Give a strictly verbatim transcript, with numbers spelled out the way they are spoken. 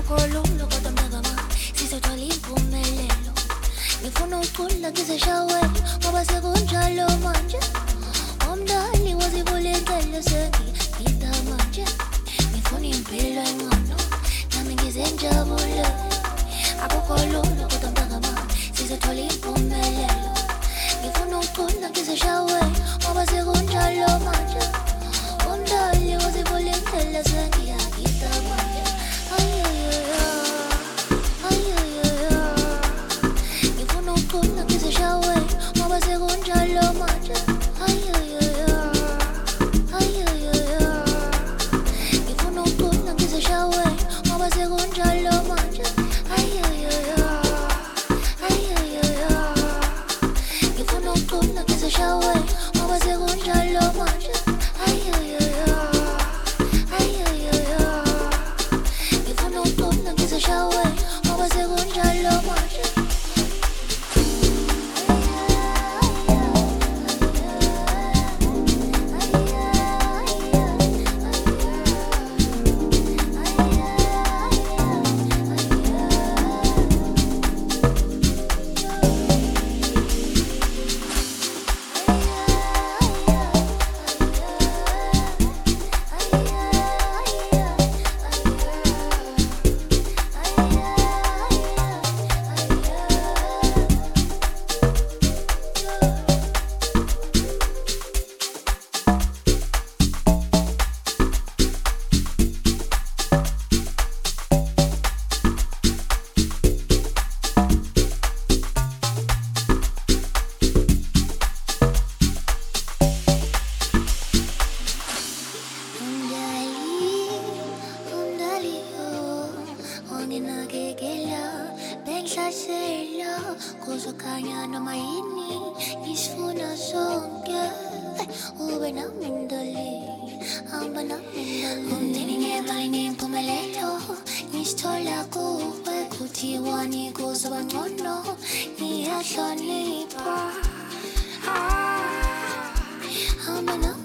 Kololo kodwa mntakama sizothola impumelelo. Ngifuna ukucula ngizeshawe ngoba sekunjalo manje. Umdali wazivula indlela sengiyita manje. Ngifuna impilo engcono nami ngizenjabule. Akukho lula kodwa mntakama sizothola impumelelo. Ngifuna ukucula ngizeshawe ngoba sekunjalo manje. Umdali wazivula indlela sengiyita manje. Ay ay ay ay ay ay ay. Ngifuna ukucula ngizeshawe ngoba sekunjalo manje. Ay ay ay ay ay ay ay. Ngifuna ukucula ngizeshawe ngoba sekunjalo manje. Ay ay ay ay ay ay ay. Ngifuna ukucula ngizeshawe ngoba sekunjalo manje. Ay ay ay ay ay ay ay. Ngifuna ukucula ngizeshawe ngoba sekunjalo manje. Kuzokhanya noma yini ngisifuna sonke ube nami ndoli hamba nami ndoli umndeni ngemali nempumelelo ngisithola kuwe kuthiwa nikuzoba ngcono ngiyahlonipha hamba nami